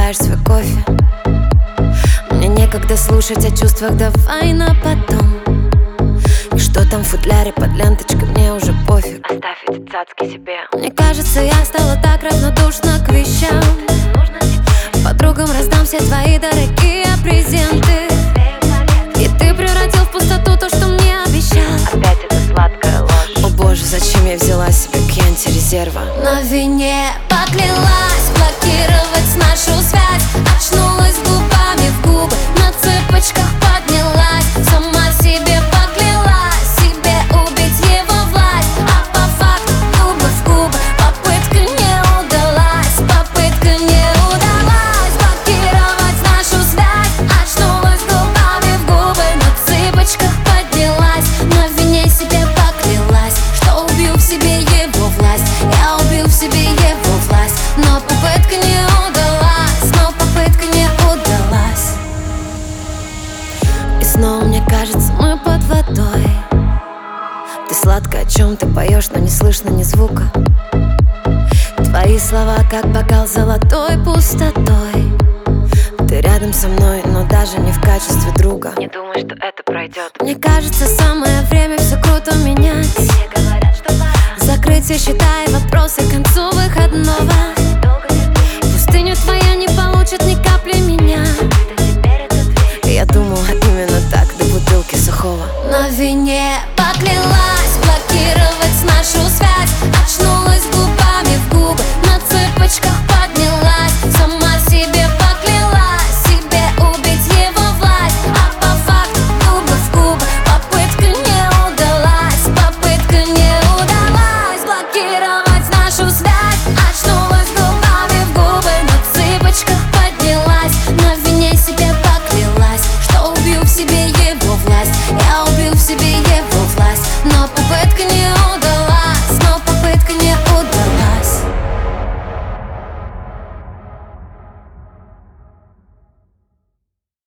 допиваешь свой кофе. Мне некогда слушать о чувствах, давай на потом. И что там в футляре под ленточкой, мне уже пофиг. Оставь эти цацки себе. Мне кажется, я стала так равнодушна к вещам. Подругам раздам все твои дорогие презенты. И ты превратил в пустоту то, что мне обещал. Опять эта сладкая ложь. О боже, зачем я взяла себе Кенти резерва? На вине поклялась блокировать нашу связь. Очнулась губами в губы, на цыпочках поднялась. Сама себе поклялась, себе убить его власть. А по факту губы в губы, попытка не удалась. Попытка не удалась блокировать нашу связь. Очнулась губами в губы, на цыпочках поднялась. На вине себе поклялась, что убью в себе его власть. Я убью в себе его власть, но попытка не удалась. Но попытка не удалась. И снова мне кажется, мы под водой. Ты сладко о чем-то поешь, но не слышно ни звука. Твои слова как бокал золотой пустотой. Ты рядом со мной, но даже не в качестве друга. Не думай, что это пройдет. Мне кажется, самое время все круто менять. Все говорят, что пора. Закрыть все счета и вопросы к концу выходного. Долго терпеть, Пустыню твоя не получит ни капли меня. что теперь это дверь. Я думала именно так, до бутылки сухого. На вине